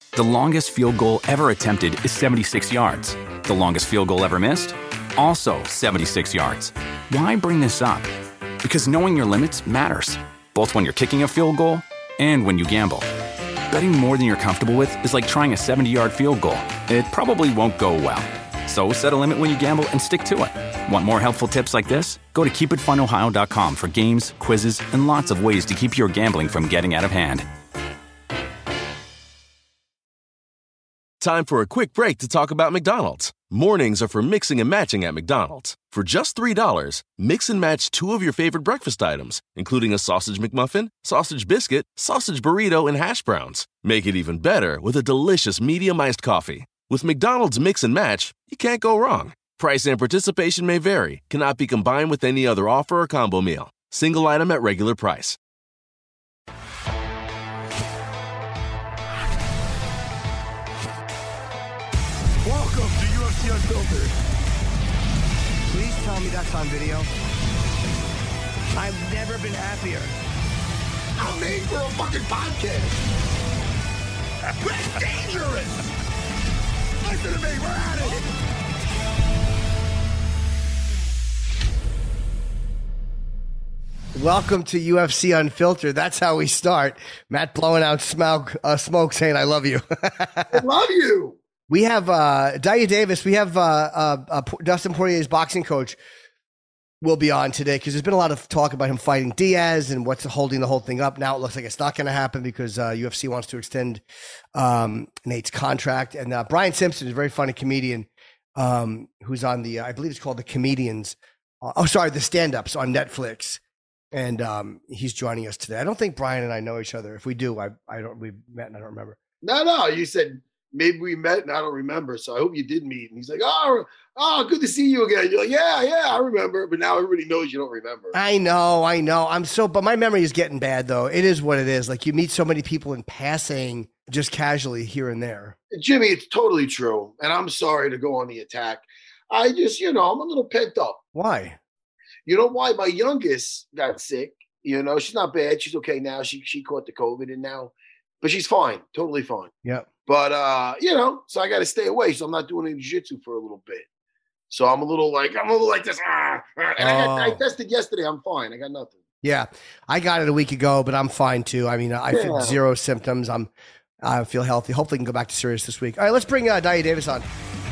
The longest field goal ever attempted is 76 yards. The longest field goal ever missed? Also 76 yards. Why bring this up? Because knowing your limits matters, both when you're kicking a field goal and when you gamble. Betting more than you're comfortable with is like trying a 70-yard field goal. It probably won't go well. So set a limit when you gamble and stick to it. Want more helpful tips like this? Go to keepitfunohio.com for games, quizzes, and lots of ways to keep your gambling from getting out of hand. Time for a quick break to talk about McDonald's. Mornings are for mixing and matching at McDonald's. For just $3, mix and match 2 of your favorite breakfast items, including a sausage McMuffin, sausage biscuit, sausage burrito, and hash browns. Make it even better with a delicious medium iced coffee. With McDonald's Mix and Match, you can't go wrong. Price and participation may vary, cannot be combined with any other offer or combo meal. Single item at regular price. Welcome to UFC Unfiltered. Please tell me that's on video. I've never been happier. I'm made for a fucking podcast. We're dangerous. Listen to me, we're at it. Welcome to UFC Unfiltered. That's how we start. Matt blowing out smoke saying, I love you. I love you. We have Daya Davis. We have Dustin Poirier's boxing coach will be on today because there's been a lot of talk about him fighting Diaz and what's holding the whole thing up. Now it looks like it's not going to happen because UFC wants to extend Nate's contract. And Brian Simpson is a very funny comedian who's on the, I believe it's called The Comedians. The Stand-Ups on Netflix. And he's joining us today. I don't think Brian and I know each other. If we do, we've met and I don't remember. No, you said maybe we met and I don't remember. So I hope you did meet. And he's like, oh, good to see you again. You're like, yeah, I remember. But now everybody knows you don't remember. I know. But my memory is getting bad though. It is what it is. Like you meet so many people in passing just casually here and there. Jimmy, it's totally true. And I'm sorry to go on the attack. I just, I'm a little pent up. Why? You know why? My youngest got sick. She's not bad. She's okay now. She caught the COVID and now, but she's fine. Totally fine. Yeah. But, so I got to stay away. So I'm not doing any jiu-jitsu for a little bit. So I'm a little like this. And I tested yesterday. I'm fine. I got nothing. Yeah. I got it a week ago, but I'm fine too. I mean, I feel zero symptoms. I feel healthy. Hopefully I can go back to Sirius this week. All right, let's bring Daya Davis on.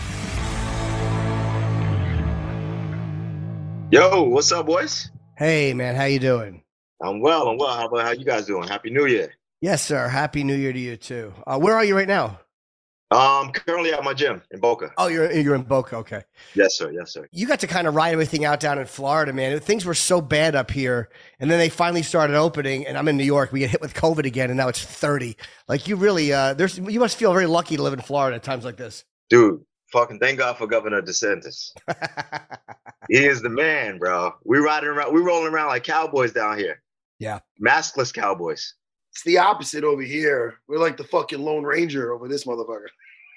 Yo, what's up, boys? Hey, man. How you doing? I'm well. How you guys doing? Happy New Year. Yes, sir. Happy New Year to you too. Where are you right now? Currently at my gym in Boca. Oh, you're in Boca. Okay. Yes, sir. You got to kind of ride everything out down in Florida, man. Things were so bad up here, and then they finally started opening. And I'm in New York. We get hit with COVID again, and now it's 30. Like you really, you must feel very lucky to live in Florida at times like this, dude. Fucking thank God for Governor DeSantis. He is the man, bro. We rolling around like cowboys down here. Yeah, maskless cowboys. It's the opposite over here. We're like the fucking Lone Ranger over this motherfucker.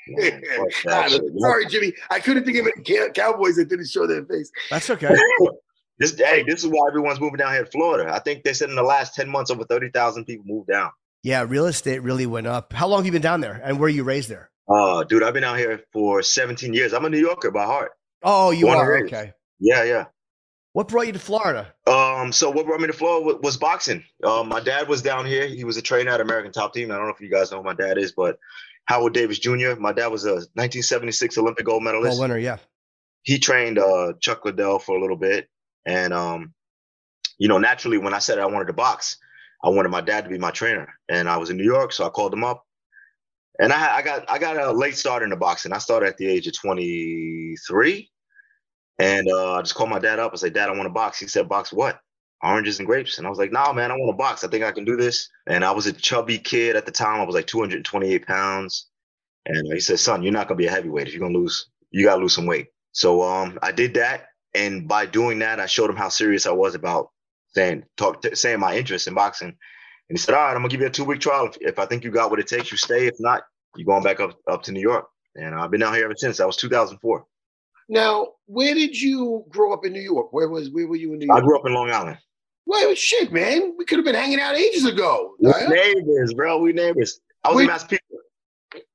Sorry, Jimmy. I couldn't think of any cowboys that didn't show their face. That's okay. This is why everyone's moving down here to Florida. I think they said in the last 10 months, over 30,000 people moved down. Yeah, real estate really went up. How long have you been down there? And were you raised there? Dude, I've been out here for 17 years. I'm a New Yorker by heart. Oh, you are? Okay. Yeah. What brought you to Florida? So what brought me to Florida was boxing. My dad was down here. He was a trainer at American Top Team. I don't know if you guys know who my dad is, but Howard Davis Jr. My dad was a 1976 Olympic gold medalist. Gold winner, yeah. He trained Chuck Liddell for a little bit. And, naturally, when I said I wanted to box, I wanted my dad to be my trainer. And I was in New York, so I called him up. And I got a late start into boxing. I started at the age of 23. And I just called my dad up. I said, Dad, I want to box. He said, box what? Oranges and grapes. And I was like, nah, man, I want to box. I think I can do this. And I was a chubby kid at the time. I was like 228 pounds. And he said, son, you're not going to be a heavyweight. If you're going to lose, you got to lose some weight. So I did that. And by doing that, I showed him how serious I was about saying my interest in boxing. And he said, all right, I'm going to give you a 2-week trial. If I think you got what it takes, you stay. If not, you're going back up to New York. And I've been out here ever since. That was 2004. Now, where did you grow up in New York? Where were you in New York? I grew up in Long Island. Well, shit, man. We could have been hanging out ages ago. We're neighbors, bro. We neighbors. I was in Massapequa.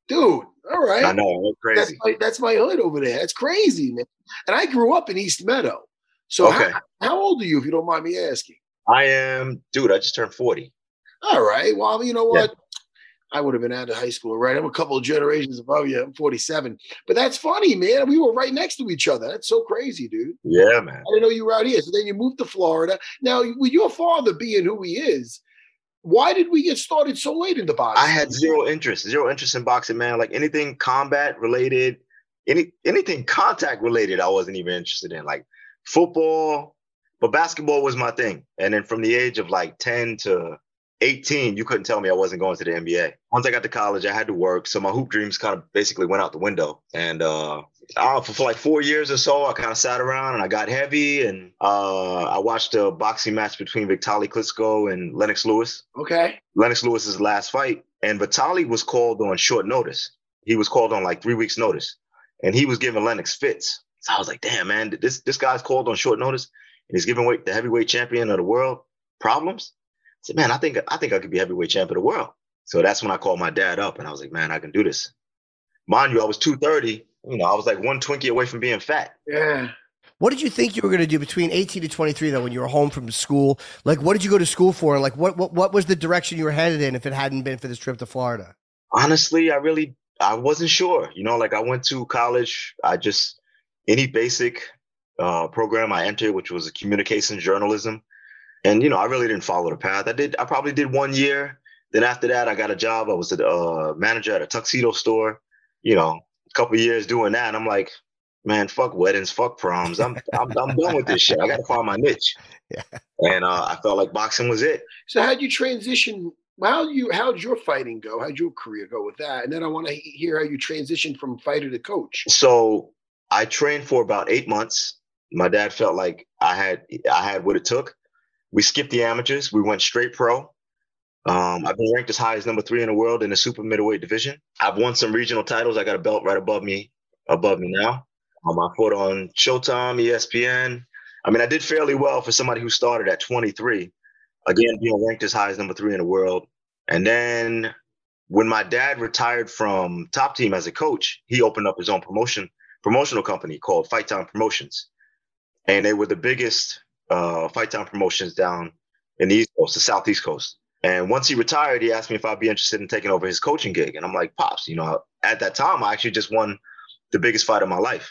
Dude, all right. I know, it's crazy. That's my hood over there. That's crazy, man. And I grew up in East Meadow. So Okay. how old are you, if you don't mind me asking? I just turned 40. All right. Well, you know what? Yeah. I would have been out of high school, right? I'm a couple of generations above you. I'm 47. But that's funny, man. We were right next to each other. That's so crazy, dude. Yeah, man. I didn't know you were out here. So then you moved to Florida. Now, with your father being who he is, why did we get started so late in the boxing? I had zero interest in boxing, man. Like anything combat related, anything contact related, I wasn't even interested in. Like football, but basketball was my thing. And then from the age of like 10 to 18, you couldn't tell me I wasn't going to the NBA. Once I got to college, I had to work. So my hoop dreams kind of basically went out the window. And for like 4 years or so, I kind of sat around and I got heavy. And I watched a boxing match between Vitaly Klitschko and Lennox Lewis. Okay. Lennox Lewis's last fight. And Vitaly was called on short notice. He was called on like 3 weeks notice. And he was giving Lennox fits. So I was like, damn, man, this guy's called on short notice. And he's giving the heavyweight champion of the world problems. I said, man, I think I could be heavyweight champion of the world. So that's when I called my dad up and I was like, man, I can do this. Mind you, I was 230. I was like one Twinkie away from being fat. Yeah. What did you think you were going to do between 18 to 23, though, when you were home from school? Like, what did you go to school for? And like, what was the direction you were headed in if it hadn't been for this trip to Florida? Honestly, I wasn't sure. Like I went to college. Any basic program I entered, which was a communications journalism. And, I really didn't follow the path. I probably did 1 year. Then after that, I got a job. I was a manager at a tuxedo store, a couple of years doing that. And I'm like, man, fuck weddings, fuck proms. I'm done with this shit. I got to find my niche. Yeah. And I felt like boxing was it. So how'd you transition? How'd your fighting go? How'd your career go with that? And then I want to hear how you transitioned from fighter to coach. So I trained for about 8 months. My dad felt like I had what it took. We skipped the amateurs. We went straight pro. I've been ranked as high as number 3 in the world in the super middleweight division. I've won some regional titles. I got a belt right above me now. I fought on Showtime, ESPN. I did fairly well for somebody who started at 23. Again, being ranked as high as number 3 in the world. And then when my dad retired from Top Team as a coach, he opened up his own promotional company called Fight Time Promotions. And they were the biggest Fight Time Promotions down in the East Coast, the Southeast Coast. And once he retired, he asked me if I'd be interested in taking over his coaching gig. And I'm like, Pops, at that time, I actually just won the biggest fight of my life.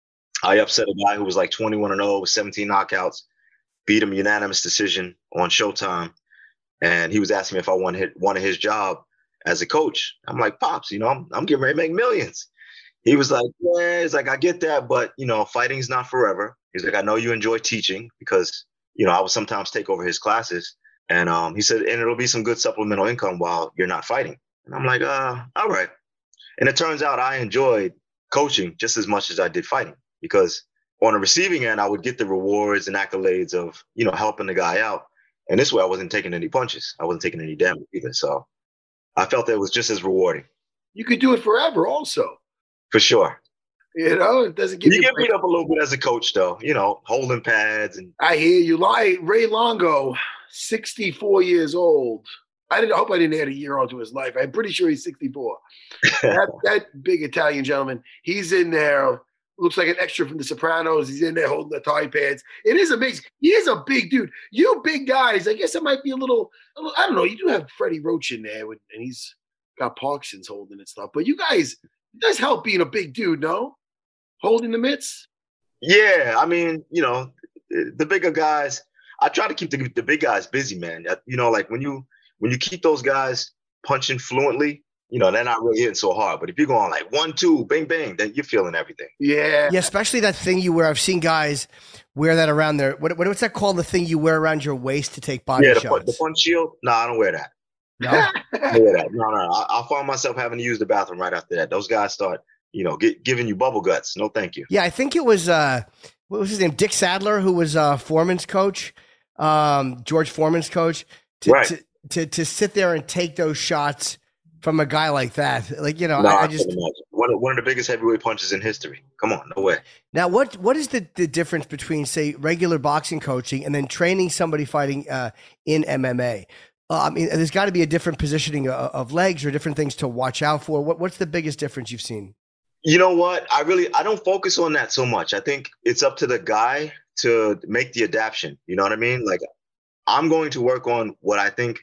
I upset a guy who was like 21-0 with 17 knockouts, beat him unanimous decision on Showtime. And he was asking me if I wanted his job as a coach. I'm like, Pops, I'm getting ready to make millions. He was like, yeah, it's like, I get that, but, fighting's not forever. He's like, I know you enjoy teaching because, I would sometimes take over his classes. And he said, and it'll be some good supplemental income while you're not fighting. And I'm like, all right. And it turns out I enjoyed coaching just as much as I did fighting because on the receiving end, I would get the rewards and accolades of, helping the guy out. And this way I wasn't taking any punches. I wasn't taking any damage either. So I felt that it was just as rewarding. You could do it forever also. For sure. It doesn't give you get beat up a little bit as a coach, though. Holding pads and. I hear you. Ray Longo, 64 years old. I hope I didn't add a year onto his life. I'm pretty sure he's 64. that big Italian gentleman, he's in there. Looks like an extra from The Sopranos. He's in there holding the thigh pads. It is amazing. He is a big dude. You big guys, I guess it might be a little. I don't know. You do have Freddie Roach in there, and he's got Parkinson's holding and stuff. But you guys, it does help being a big dude, no? Holding the mitts? Yeah, the bigger guys, I try to keep the big guys busy, man. Like when you keep those guys punching fluently, they're not really hitting so hard. But if you're going like 1, 2, bang, bang, then you're feeling everything. Yeah. Yeah, especially that thing you wear. I've seen guys wear that around their, what's that called? The thing you wear around your waist to take body shots? The punch shield? No, I don't wear that. No? I don't wear that. No. I find myself having to use the bathroom right after that. Those guys start, giving you bubble guts. No, thank you. Yeah, I think it was, what was his name? Dick Sadler, who was Foreman's coach, George Foreman's coach, to sit there and take those shots from a guy like that. Like, I just. One of the biggest heavyweight punches in history. Come on, no way. Now, what is the difference between, say, regular boxing coaching and then training somebody fighting in MMA? I mean, there's got to be a different positioning of legs or different things to watch out for. What's the biggest difference you've seen? You know what? I don't focus on that so much. I think it's up to the guy to make the adaptation. You know what I mean? Like, I'm going to work on what I think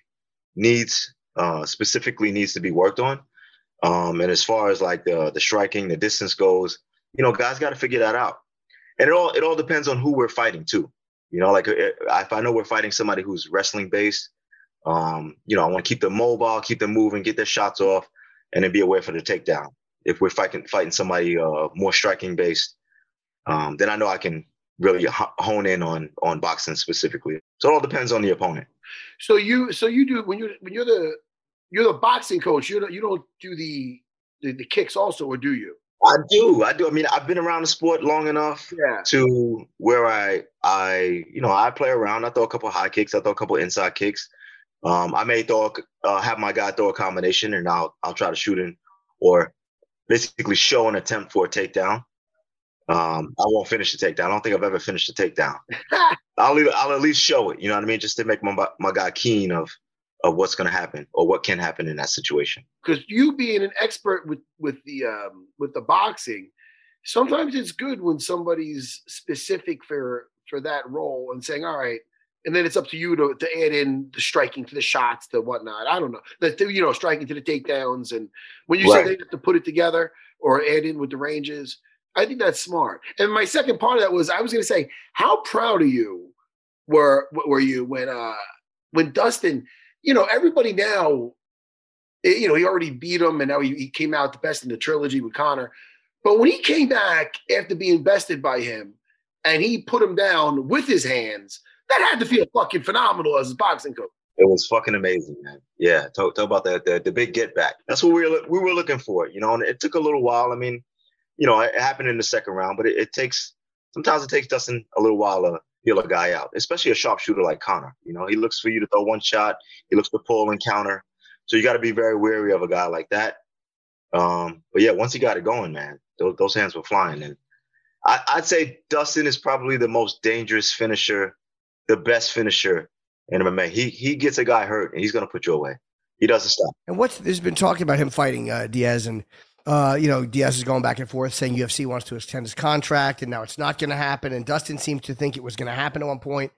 specifically needs to be worked on. And as far as like the striking, the distance goes, guys got to figure that out. And it all depends on who we're fighting too. Like if I know we're fighting somebody who's wrestling based, I want to keep them mobile, keep them moving, get their shots off, and then be aware for the takedown. If we're fighting somebody more striking based, then I know I can really hone in on boxing specifically. So it all depends on the opponent. So you do when you're the boxing coach, you don't do the kicks also, or do you? I do. I mean, I've been around the sport long enough to where I play around. I throw a couple of high kicks. I throw a couple of inside kicks. I may have my guy throw a combination, and I'll try to shoot in or basically show an attempt for a takedown. I won't finish the takedown. I don't think I've ever finished a takedown. I'll at least show it. You know what I mean? Just to make my guy keen of what's going to happen or what can happen in that situation. Because you being an expert with the boxing, sometimes it's good when somebody's specific for that role and saying, all right, and then it's up to you to add in the striking to the shots, the whatnot. I don't know, striking to the takedowns. And when you say they have to put it together or add in with the ranges, I think that's smart. And my second part of that was, I was going to say, how proud of you were you when Dustin, everybody now, he already beat him and now he came out the best in the trilogy with Conor. But when he came back after being bested by him and he put him down with his hands, that had to feel fucking phenomenal as a boxing coach. It was fucking amazing, man. Yeah, talk about that, the big get back. That's what we were looking for, and it took a little while. I mean, it happened in the second round, but sometimes it takes Dustin a little while to feel a guy out, especially a sharpshooter like Conor. He looks for you to throw one shot. He looks to pull and counter. So you got to be very wary of a guy like that. But yeah, once he got it going, man, those hands were flying. And I'd say Dustin is probably the most dangerous finisher, the best finisher in MMA. He gets a guy hurt and he's going to put you away. He doesn't stop. And there's been talking about him fighting Diaz, and Diaz is going back and forth saying UFC wants to extend his contract and now it's not going to happen. And Dustin seemed to think it was going to happen at one point.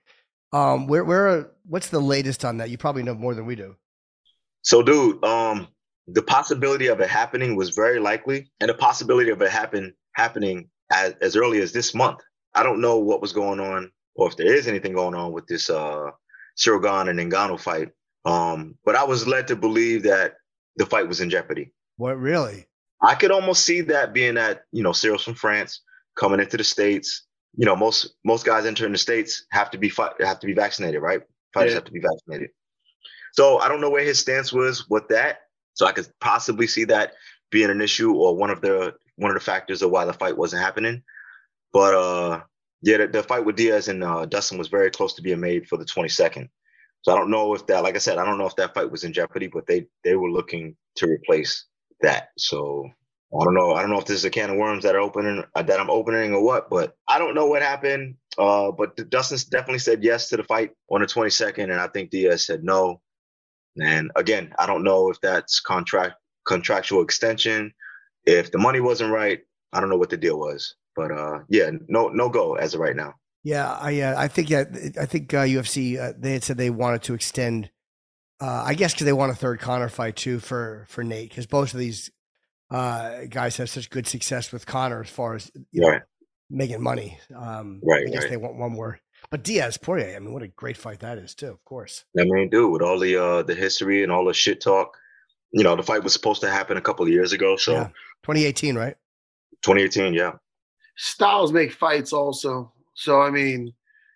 What's the latest on that? You probably know more than we do. So, dude, the possibility of it happening was very likely, and the possibility of it happening as early as this month. I don't know what was going on or if there is anything going on with this Ciryl Gane and Ngannou fight. But I was led to believe that the fight was in jeopardy. What, really? I could almost see that being that, Cyril's from France coming into the States. Most guys entering the States have to be vaccinated, right? Fighters have to be vaccinated. So I don't know where his stance was with that. So I could possibly see that being an issue or one of the factors of why the fight wasn't happening. But the fight with Diaz and Dustin was very close to being made for the 22nd. So I don't know if that, like I said, I don't know if that fight was in jeopardy, but they were looking to replace that. So I don't know. I don't know if this is a can of worms that I'm opening or what, but I don't know what happened. But Dustin definitely said yes to the fight on the 22nd, and I think Diaz said no. And again, I don't know if that's contractual extension, if the money wasn't right. I don't know what the deal was, but no go as of right now. Yeah, I think UFC they had said they wanted to extend. I guess because they want a third Conor fight too for Nate, because both of these guys have such good success with Conor as far as making money. I guess they want one more. But Diaz Poirier, I mean, what a great fight that is too. Of course. I mean, dude, with all the history and all the shit talk, the fight was supposed to happen a couple of years ago. So 2018, right? 2018, yeah. Styles make fights also. So I mean,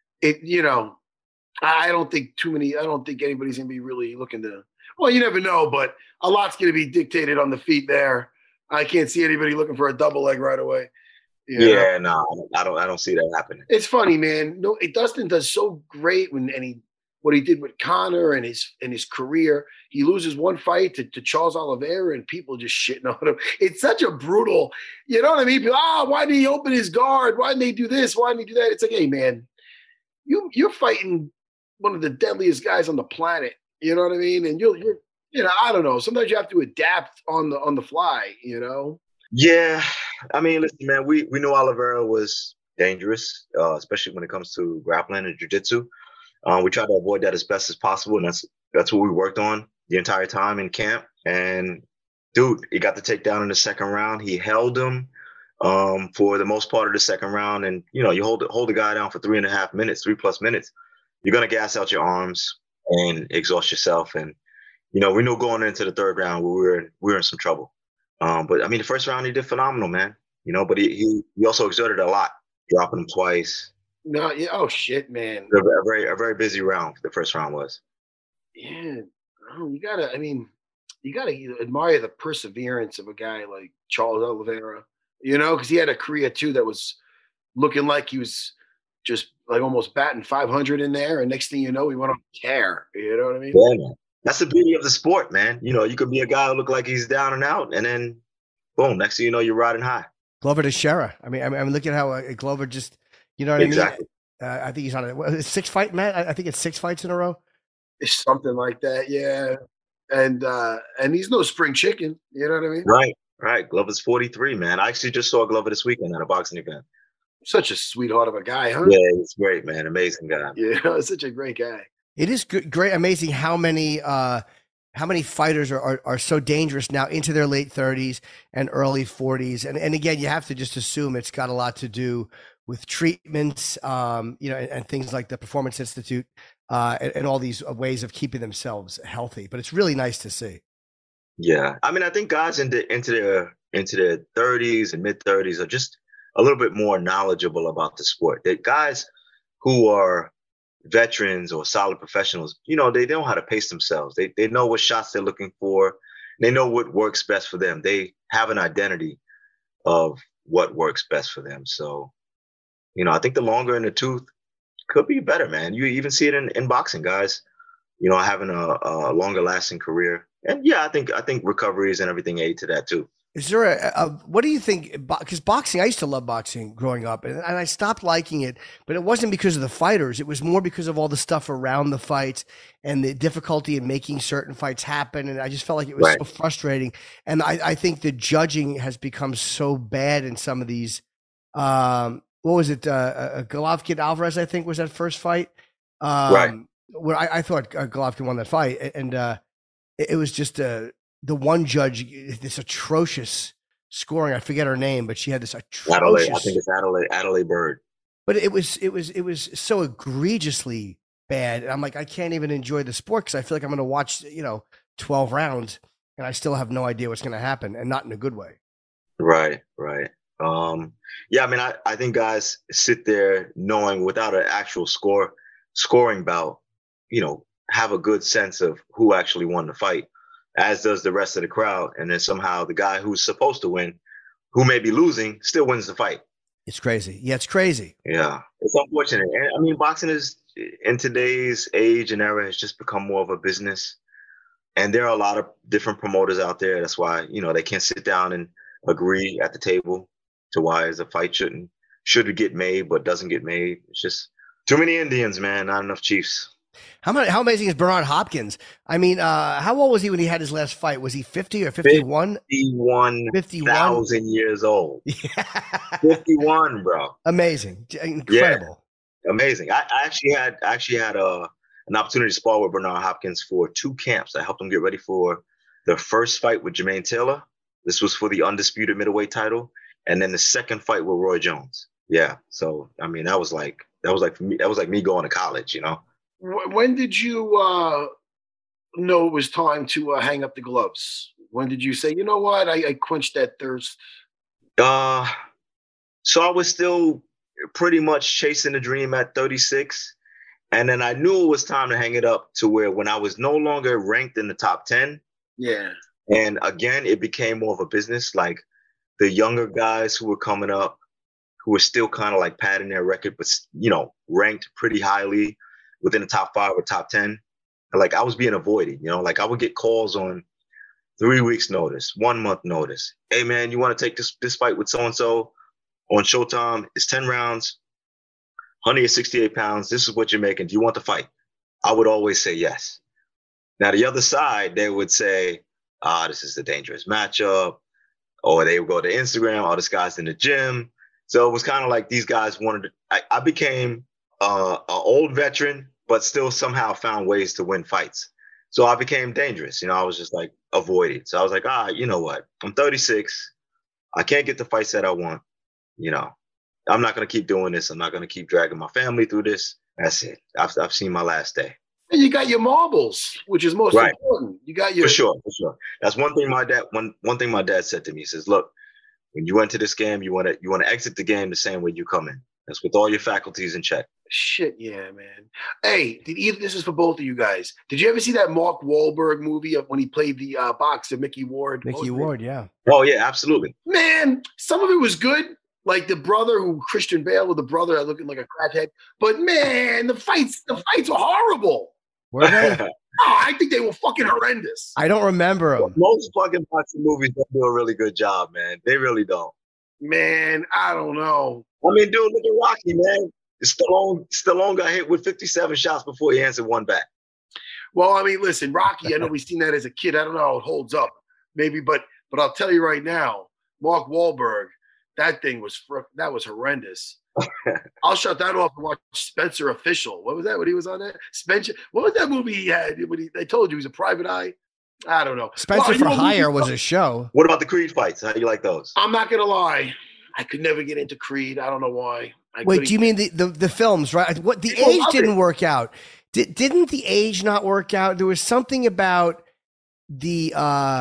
I don't think anybody's gonna be really looking to. Well, you never know, but a lot's gonna be dictated on the feet there. I can't see anybody looking for a double leg right away. Yeah, no, I don't see that happening. It's funny, man. No, Dustin does so great what he did with Conor and his career. He loses one fight to Charles Oliveira, and people just shitting on him. It's such a brutal, you know what I mean? People, why didn't he open his guard? Why didn't they do this? Why didn't he do that? It's like, hey, man, you're fighting one of the deadliest guys on the planet, You know what I mean? And you're I don't know. Sometimes you have to adapt on the fly. Yeah, I mean, listen, man, we knew Oliveira was dangerous, especially when it comes to grappling and jiu-jitsu. We try to avoid that as best as possible, and that's what we worked on the entire time in camp. And dude, he got the takedown in the second round. He held him for the most part of the second round, and you hold the guy down for 3.5 minutes, 3+ minutes. You're gonna gas out your arms and exhaust yourself. And we knew going into the third round we were in some trouble. But I mean, the first round he did phenomenal, man. But he also exerted a lot, dropping him twice. No, yeah. Oh shit, man. A very busy round. The first round was. Yeah. Oh, you gotta admire the perseverance of a guy like Charles Oliveira. Because he had a career too that was looking like he was just like almost batting 500 in there, and next thing you know, he went on a tear. You know what I mean? Yeah, man. That's the beauty of the sport, man. You could be a guy who look like he's down and out, and then boom, next thing you know, you're riding high. Glover Teixeira. I mean, look at how Glover just, exactly. I mean? I think he's on a 6 fight, Matt. I think it's 6 fights in a row. It's something like that, yeah. And he's no spring chicken. You know what I mean? Right. Glover's 43, man. I actually just saw Glover this weekend at a boxing event. Such a sweetheart of a guy, huh? Yeah, he's great, man. Amazing guy. Yeah, such a great guy. It is great, amazing how many fighters are so dangerous now into their late 30s and early 40s. And again, you have to just assume it's got a lot to do with treatments, and things like the Performance Institute, and all these ways of keeping themselves healthy. But it's really nice to see. Yeah, I mean, I think guys into their 30s and mid 30s are just a little bit more knowledgeable about the sport. That guys who are veterans or solid professionals, they know how to pace themselves. They know what shots they're looking for. They know what works best for them. They have an identity of what works best for them. So, I think the longer in the tooth could be better, man. You even see it in boxing, guys, having a longer lasting career. And yeah, I think recoveries and everything aid to that too. Is there what do you think? Because boxing, I used to love boxing growing up, and I stopped liking it, but it wasn't because of the fighters. It was more because of all the stuff around the fights and the difficulty in making certain fights happen. And I just felt like it was so frustrating. And I think the judging has become so bad in some of these. What was it? Golovkin Alvarez, I think, was that first fight. Where I thought Golovkin won that fight, and it was just the one judge, this atrocious scoring. I forget her name, but she had this atrocious. I think it's Adelaide Bird. But it was so egregiously bad. And I'm like, I can't even enjoy the sport because I feel like I'm going to watch 12 rounds and I still have no idea what's going to happen, and not in a good way. Right. Yeah, I mean, I think guys sit there knowing without an actual scoring bout, have a good sense of who actually won the fight, as does the rest of the crowd. And then somehow the guy who's supposed to win, who may be losing, still wins the fight. It's crazy. Yeah, it's crazy. Yeah, it's unfortunate. And I mean, boxing is, in today's age and era, has just become more of a business. And there are a lot of different promoters out there. That's why, they can't sit down and agree at the table to why a fight should get made, but doesn't get made. It's just too many Indians, man, not enough Chiefs. How amazing is Bernard Hopkins? I mean, how old was he when he had his last fight? Was he 50 or 51? 51,000 years old. Yeah. 51, bro. Amazing. Incredible. Yeah. Amazing. I actually had an opportunity to spar with Bernard Hopkins for 2 camps. I helped him get ready for the first fight with Jermaine Taylor. This was for the undisputed middleweight title. And then the second fight with Roy Jones. Yeah. So, I mean, that was like for me, that was like me going to college, When did you know it was time to hang up the gloves? When did you say, you know what, I quenched that thirst? So I was still pretty much chasing the dream at 36. And then I knew it was time to hang it up to where when I was no longer ranked in the top 10. Yeah. And again, it became more of a business. Like the younger guys who were coming up, who were still kind of like padding their record, but, ranked pretty highly within the top 5 or top 10. Like I was being avoided, like I would get calls on 3 weeks notice, 1 month notice. Hey man, you want to take this fight with so-and-so on Showtime? It's 10 rounds, 168 pounds. This is what you're making. Do you want the fight? I would always say yes. Now, the other side, they would say, this is a dangerous matchup. Or they would go to Instagram, oh, this guy's in the gym. So it was kind of like these guys wanted to, I became an old veteran, but still somehow found ways to win fights. So I became dangerous. I was just like avoided. So I was like, you know what? I'm 36. I can't get the fights that I want. I'm not going to keep doing this. I'm not going to keep dragging my family through this. That's it. I've seen my last day. And you got your marbles, which is most important. You got your for sure. That's one thing my dad. One thing my dad said to me. He says, "Look, when you enter this game, you want to exit the game the same way you come in. That's with all your faculties in check." Shit, yeah, man. Hey, this is for both of you guys. Did you ever see that Mark Wahlberg movie of when he played the boxer Mickey Ward? Mickey Ward, yeah. Oh yeah, absolutely. Man, some of it was good. Like the brother Christian Bale with the brother looking like a crackhead. But man, the fights were horrible. Were they? I think they were fucking horrendous. I don't remember them. Most fucking boxing movies don't do a really good job, man. They really don't. Man, I don't know. I mean, dude, look at Rocky, man. Stallone got hit with 57 shots before he answered one back. Well, I mean, listen, Rocky, I know we've seen that as a kid. I don't know how it holds up, maybe, but I'll tell you right now, Mark Wahlberg, that was horrendous. I'll shut that off and watch Spencer Official. What was that when he was on that? Spencer. What was that movie he had? They told you he was a private eye. I don't know. Spencer for Hire was a show. What about the Creed fights? How do you like those? I'm not gonna lie. I could never get into Creed. I don't know why. Wait, do you mean the films, right? What the age didn't work out? Didn't the age not work out? There was something about the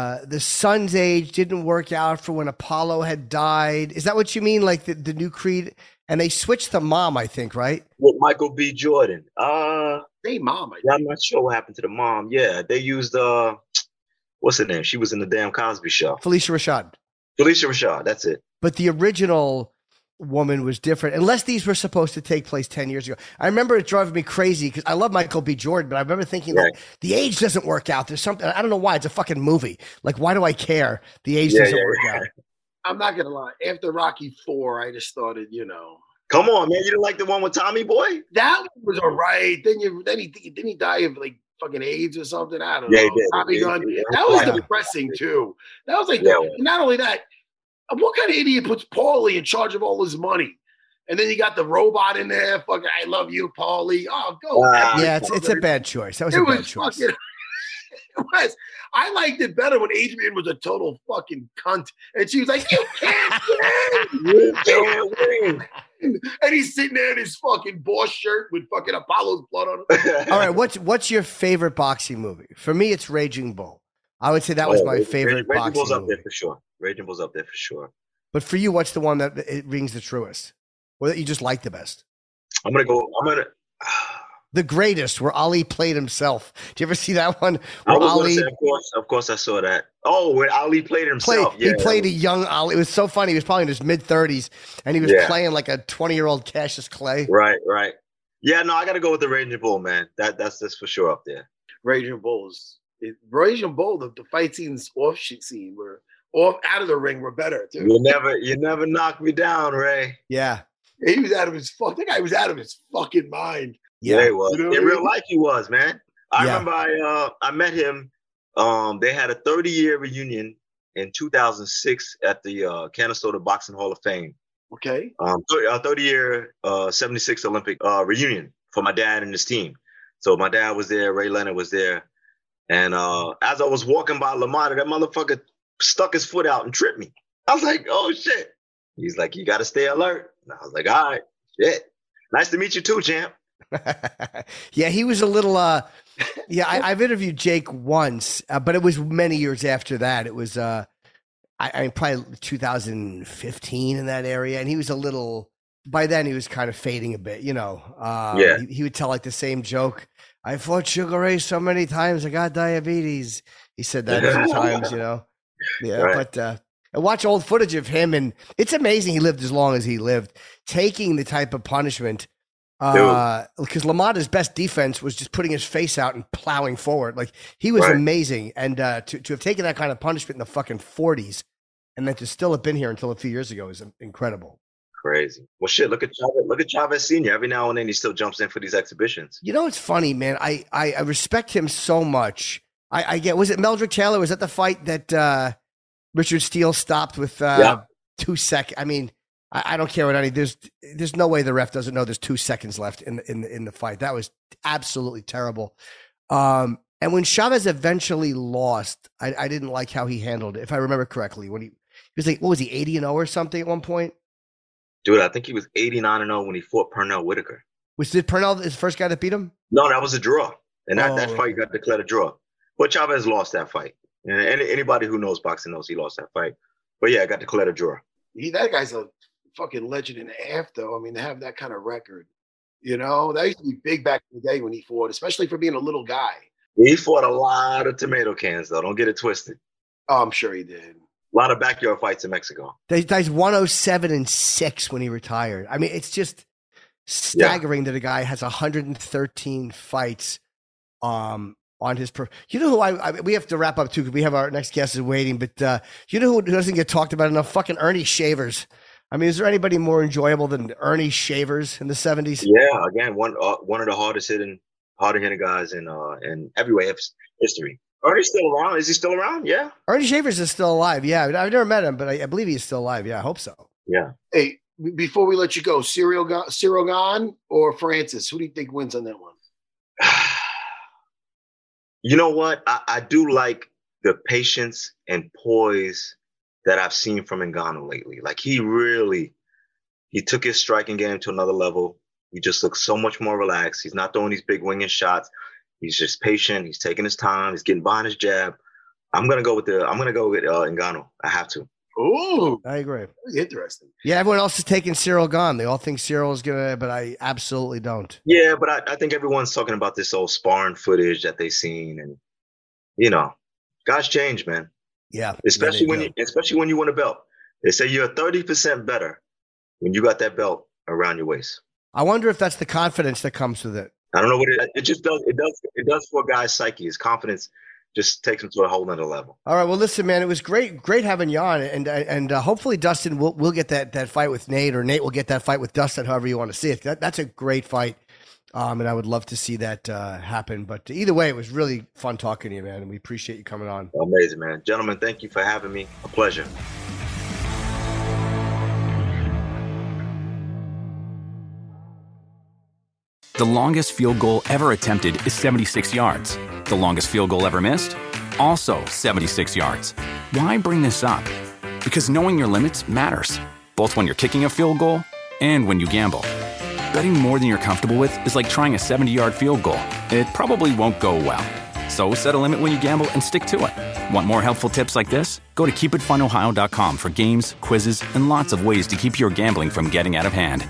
son's age didn't work out for when Apollo had died. Is that what you mean? Like the new Creed? And they switched the mom, I think, right? With Michael B. Jordan. They mom, I'm not sure what happened to the mom. Yeah, they used what's her name? She was in the damn Cosby Show. Phylicia Rashad. Phylicia Rashad, that's it. But the original woman was different, unless these were supposed to take place 10 years ago. I remember it driving me crazy because I love Michael B. Jordan, but I remember thinking that the age doesn't work out. There's something, I don't know why. It's a fucking movie. Like, why do I care? The age doesn't work out. I'm not going to lie. After Rocky 4, I just started, Come on, man. You didn't like the one with Tommy Boy? That was all right. Then he die of like fucking AIDS or something? I don't know. He did. Tommy Gunn. That was depressing too. That was like, not only that, what kind of idiot puts Paulie in charge of all his money? And then you got the robot in there. Fucking, I love you, Paulie. Oh, go. Yeah, it's a bad choice. That was a bad choice. It was. I liked it better when Adrian was a total fucking cunt, and she was like, "You can't win, you can't win." And he's sitting there in his fucking boss shirt with fucking Apollo's blood on him. All right, what's your favorite boxing movie? For me, it's Raging Bull. I would say that was my favorite boxing movie. Raging Bull's up there for sure. Raging Bull's up there for sure. But for you, what's the one that it rings the truest, or that you just like the best? The Greatest, where Ali played himself. Do you ever see that one? Of course, I saw that. Oh, where Ali played himself. He played a young Ali. It was so funny. He was probably in his mid-30s, and he was playing like a 20-year-old Cassius Clay. Right. Yeah, no, I got to go with the Raging Bull, man. That's for sure up there. Raging Bull, the fight scenes, off-shit scene were out of the ring were better too. You never knocked me down, Ray. Yeah, he was out of his That guy was out of his fucking mind. Yeah, he was. In real life, he was, man. I remember I met him. They had a 30-year reunion in 2006 at the Canastota Boxing Hall of Fame. Okay. 30-year 76 Olympic reunion for my dad and his team. So my dad was there. Ray Leonard was there. And as I was walking by LaMotta, that motherfucker stuck his foot out and tripped me. I was like, oh, shit. He's like, you got to stay alert. And I was like, all right, shit. Nice to meet you too, champ. Yeah, he was a little I've interviewed Jake once, but it was many years after that. It was I mean probably 2015 in that area, and he was a little, by then he was kind of fading a bit, he would tell like the same joke. I fought Sugar Ray so many times I got diabetes. He said that a few times, but I watch old footage of him, and it's amazing he lived as long as he lived, taking the type of punishment. Because LaMotta's best defense was just putting his face out and plowing forward. Like, he was amazing. And to have taken that kind of punishment in the fucking 40s and then to still have been here until a few years ago is incredible. Crazy. Well, shit, look at Chavez Sr. Every now and then he still jumps in for these exhibitions. You know, it's funny, man. I respect him so much I get. Was it Meldrick Taylor? Was that the fight that Richard Steele stopped with 2 seconds? I mean, I don't care what any. There's no way the ref doesn't know there's 2 seconds left in the fight. That was absolutely terrible. And when Chavez eventually lost, I didn't like how he handled it. If I remember correctly, when he was like, what was he, 80-0 or something at one point? Dude, I think he was 89-0 when he fought Pernell Whitaker. Was Pernell his first guy that beat him? No, that was a draw. And that fight got declared a draw. But Chavez lost that fight. And anybody who knows boxing knows he lost that fight. But yeah, it got declared a draw. That guy's a fucking legend and a half, though. I mean, to have that kind of record, that used to be big back in the day when he fought, especially for being a little guy. He fought a lot of tomato cans, though. Don't get it twisted. Oh, I'm sure he did. A lot of backyard fights in Mexico. He's 107-6 when he retired. I mean, it's just staggering that a guy has 113 fights on his you know who we have to wrap up too because we have our next guest is waiting, but you know who doesn't get talked about enough? Fucking Ernie Shavers. I mean, is there anybody more enjoyable than Ernie Shavers in the 70s? Yeah, again, one of the hardest hitting guys in heavyweight history. Ernie's still around. Is he still around? Yeah. Ernie Shavers is still alive. Yeah. I've never met him, but I believe he's still alive. Yeah, I hope so. Yeah. Hey, before we let you go, Cyril Gane or Francis? Who do you think wins on that one? You know what? I do like the patience and poise that I've seen from Ngannou lately. Like he took his striking game to another level. He just looks so much more relaxed. He's not throwing these big winging shots. He's just patient. He's taking his time. He's getting behind his jab. I'm gonna go with Ngannou. I have to. Oh, I agree. Very interesting. Yeah, everyone else is taking Cyril Gane. They all think Cyril is gonna, but I absolutely don't. Yeah, but I think everyone's talking about this old sparring footage that they've seen, and guys change, man. Yeah, especially when you win a belt. They say you're 30% better when you got that belt around your waist. I wonder if that's the confidence that comes with it. I don't know what it just does. It does for a guy's psyche. His confidence just takes him to a whole nother level. All right. Well, listen, man, it was great having you on, and hopefully Dustin will get that fight with Nate, or Nate will get that fight with Dustin, however you want to see it. That's a great fight, and I would love to see that happen. But either way, it was really fun talking to you, man, and we appreciate you coming on. Amazing, man. Gentlemen, thank you for having me. A pleasure. The longest field goal ever attempted is 76 yards. The longest field goal ever missed? Also 76 yards. Why bring this up? Because knowing your limits matters, both when you're kicking a field goal and when you gamble. Betting more than you're comfortable with is like trying a 70-yard field goal. It probably won't go well. So set a limit when you gamble and stick to it. Want more helpful tips like this? Go to keepitfunohio.com for games, quizzes, and lots of ways to keep your gambling from getting out of hand.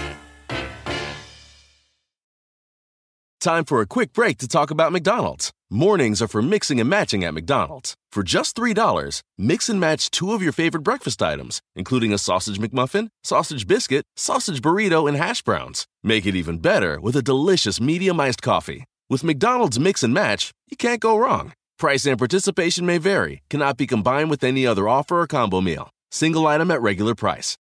Time for a quick break to talk about McDonald's. Mornings are for mixing and matching at McDonald's. For just $3, mix and match 2 of your favorite breakfast items, including a sausage McMuffin, sausage biscuit, sausage burrito, and hash browns. Make it even better with a delicious medium iced coffee. With McDonald's Mix and Match, you can't go wrong. Price and participation may vary. Cannot be combined with any other offer or combo meal. Single item at regular price.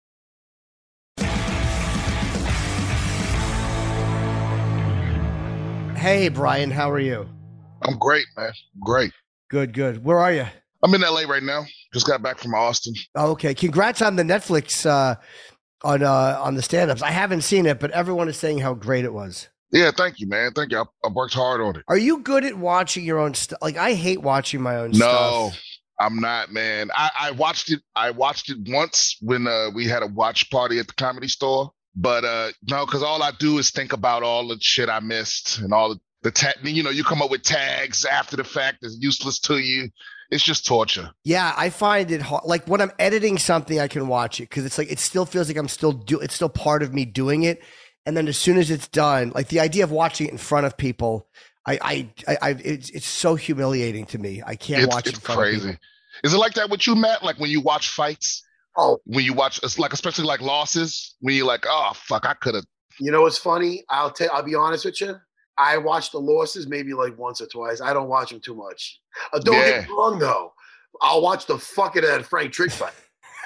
Hey, Brian, how are you? I'm great, man. Great. Good. Where are you? I'm in LA right now. Just got back from Austin. Okay. Congrats on the Netflix on the stand-ups. I haven't seen it, but everyone is saying how great it was. Yeah, thank you, man. Thank you. I worked hard on it. Are you good at watching your own stuff? Like, I hate watching my own stuff. No, I'm not, man. I watched it. I watched it once when we had a watch party at the Comedy Store. But no, because all I do is think about all the shit I missed and all the you come up with tags after the fact that's useless to you. It's just torture. Yeah, I find it hard. Like when I'm editing something, I can watch it because it's like it still feels like it's still part of me doing it. And then as soon as it's done, like the idea of watching it in front of people, it's so humiliating to me. I can't watch it in front of people. It's crazy. Is it like that with you, Matt? Like when you watch fights? Oh, when you watch, it's like, especially like losses, when you're like, oh fuck, I could have. You know what's funny? I'll be honest with you. I watch the losses maybe like once or twice. I don't watch them too much. Don't get me wrong though. I'll watch the fuck out of that Frank Trick fight.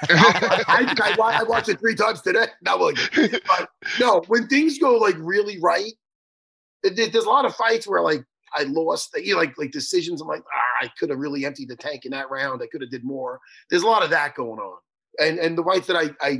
I watched it 3 times today. But no, when things go like really right, there's a lot of fights where like I lost, like decisions. I'm like, I could have really emptied the tank in that round. I could have did more. There's a lot of that going on. And the fights that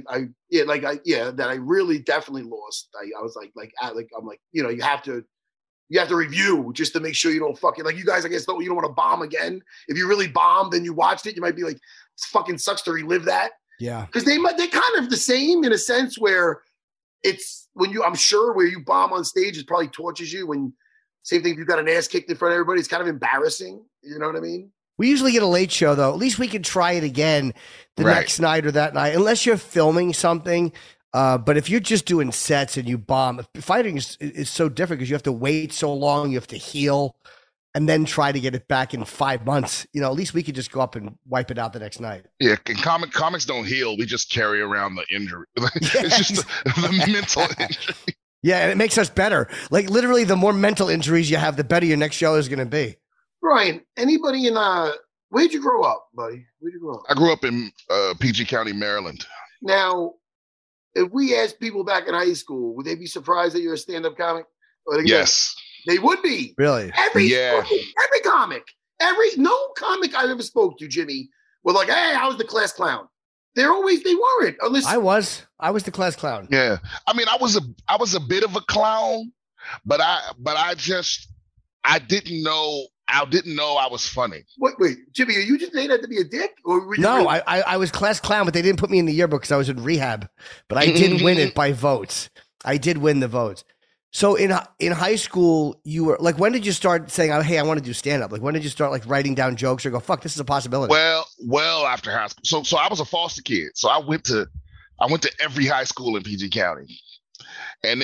that I really definitely lost. I was like, I'm like, you know, you have to review just to make sure you don't fucking, like, you guys, I guess, you don't want to bomb again. If you really bombed and you watched it, you might be like, it fucking sucks to relive that. Yeah. Because they're kind of the same in a sense where it's I'm sure where you bomb on stage, it probably tortures you. When same thing, if you've got an ass kicked in front of everybody, it's kind of embarrassing. You know what I mean? We usually get a late show, though. At least we can try it again the next night or that night, unless you're filming something. But if you're just doing sets and you bomb, fighting is so different because you have to wait so long, you have to heal, and then try to get it back in 5 months. You know, at least we could just go up and wipe it out the next night. Yeah, and comics don't heal. We just carry around the injury. It's just the mental injury. Yeah, and it makes us better. Like, literally, the more mental injuries you have, the better your next show is going to be. Brian, anybody in where'd you grow up, buddy? Where'd you grow up? I grew up in PG County, Maryland. Now, if we asked people back in high school, would they be surprised that you're a stand-up comic? Yes. They would be. Really? Every comic, no comic I ever spoke to, Jimmy, was like, hey, I was the class clown. They weren't. Unless I was the class clown. Yeah. I mean, I was a bit of a clown, but I didn't know I was funny. Wait, Jimmy, are you just saying that to be a dick? Or were you no, really- I was class clown, but they didn't put me in the yearbook because I was in rehab. But I did win it by votes. I did win the votes. So in high school, you were like, when did you start saying, oh, hey, I want to do stand-up? Like, when did you start like writing down jokes or go, fuck, this is a possibility? Well, after high school. So I was a foster kid. So I went to every high school in PG County. And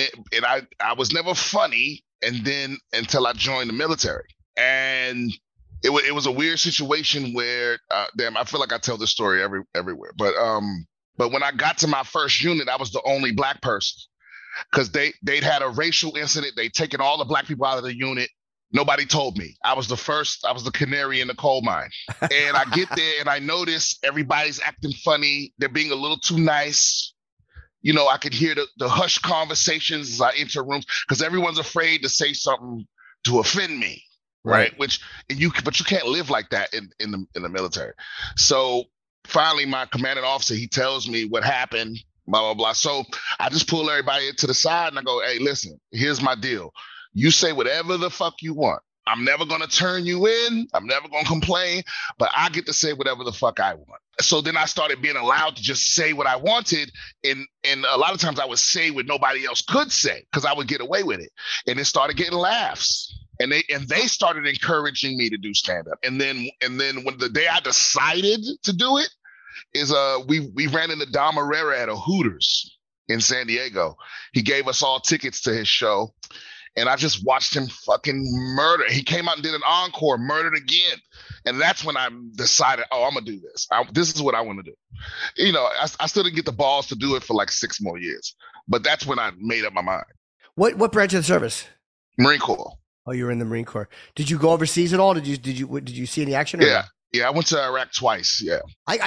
I was never funny. And then until I joined the military. And it was a weird situation where, I feel like I tell this story everywhere. But when I got to my first unit, I was the only black person because they'd had a racial incident. They'd taken all the black people out of the unit. Nobody told me. I was the canary in the coal mine. And I get there and I notice everybody's acting funny. They're being a little too nice. You know, I could hear the hushed conversations as I enter rooms because everyone's afraid to say something to offend me. Right. But you can't live like that in the military. So finally, my commanding officer, he tells me what happened, blah, blah, blah. So I just pull everybody to the side and I go, hey, listen, here's my deal. You say whatever the fuck you want. I'm never going to turn you in. I'm never going to complain, but I get to say whatever the fuck I want. So then I started being allowed to just say what I wanted. And a lot of times I would say what nobody else could say because I would get away with it. And it started getting laughs. And they started encouraging me to do stand-up. And then when the day I decided to do it is we ran into Dom Herrera at a Hooters in San Diego. He gave us all tickets to his show. And I just watched him fucking murder. He came out and did an encore, murdered again. And that's when I decided, I'm going to do this. This is what I want to do. You know, I still didn't get the balls to do it for like 6 more years. But that's when I made up my mind. What branch of the service? Marine Corps. Oh, you were in the Marine Corps. Did you go overseas at all? Did you see any action? Yeah. Yeah, I went to Iraq twice. Yeah.